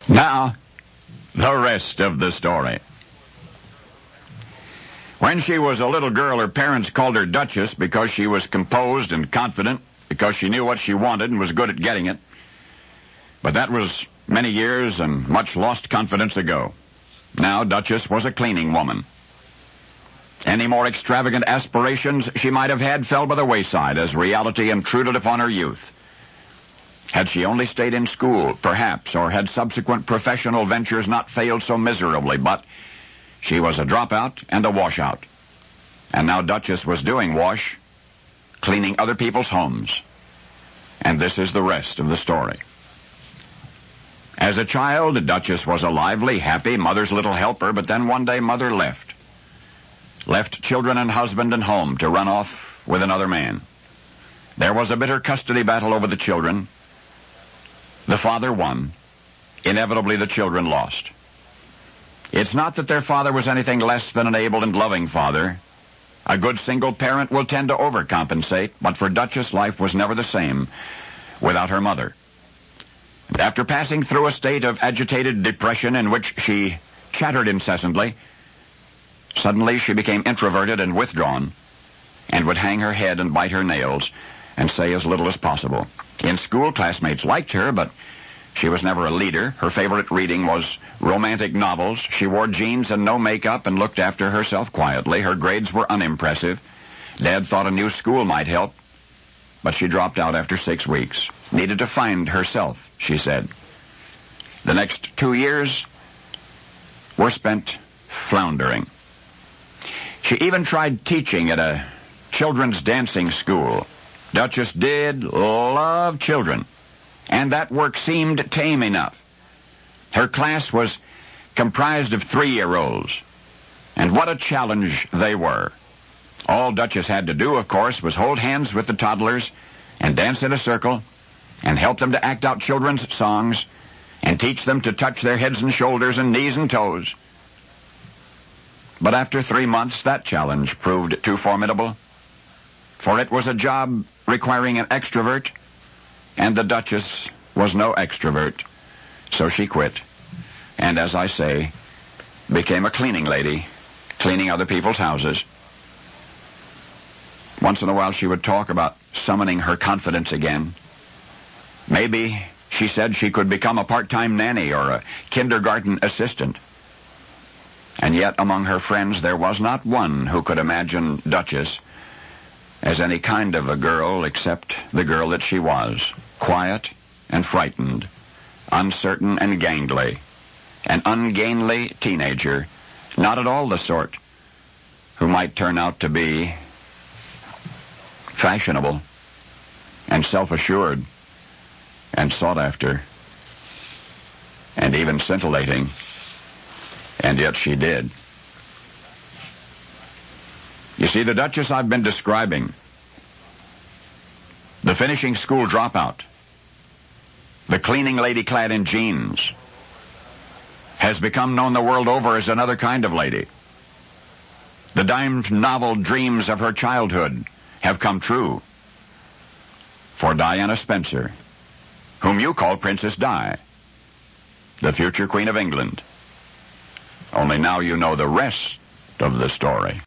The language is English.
Now, the rest of the story. When she was a little girl, her parents called her Duchess because she was composed and confident, because she knew what she wanted and was good at getting it. But that was many years and much lost confidence ago. Now Duchess was a cleaning woman. Any more extravagant aspirations she might have had fell by the wayside as reality intruded upon her youth. Had she only stayed in school, perhaps, or had subsequent professional ventures not failed so miserably, but she was a dropout and a washout. And now Duchess was doing wash, cleaning other people's homes. And this is the rest of the story. As a child, Duchess was a lively, happy mother's little helper, but then one day Mother left. Left children and husband and home to run off with another man. There was a bitter custody battle over the children. The father won. Inevitably, the children lost. It's not that their father was anything less than an able and loving father. A good single parent will tend to overcompensate, but for Duchess, life was never the same without her mother. And after passing through a state of agitated depression in which she chattered incessantly, suddenly she became introverted and withdrawn, and would hang her head and bite her nails and say as little as possible. In school, classmates liked her, but she was never a leader. Her favorite reading was romantic novels. She wore jeans and no makeup and looked after herself quietly. Her grades were unimpressive. Dad thought a new school might help, but she dropped out after 6 weeks. Needed to find herself, she said. The next 2 years were spent floundering. She even tried teaching at a children's dancing school. Duchess did love children, and that work seemed tame enough. Her class was comprised of 3-year-olds, and what a challenge they were. All Duchess had to do, of course, was hold hands with the toddlers and dance in a circle and help them to act out children's songs and teach them to touch their heads and shoulders and knees and toes. But after 3 months, that challenge proved too formidable, for it was a job requiring an extrovert, and the Duchess was no extrovert, so she quit, and as I say, became a cleaning lady, cleaning other people's houses. Once in a while she would talk about summoning her confidence again. Maybe, she said, she could become a part-time nanny or a kindergarten assistant. And yet among her friends there was not one who could imagine Duchess as any kind of a girl except the girl that she was, quiet and frightened, uncertain and gangly, an ungainly teenager, not at all the sort who might turn out to be fashionable and self-assured and sought after and even scintillating, and yet she did. You see, the Duchess I've been describing, the finishing school dropout, the cleaning lady clad in jeans, has become known the world over as another kind of lady. The dimed novel dreams of her childhood have come true for Diana Spencer, whom you call Princess Di, the future Queen of England. Only now you know the rest of the story.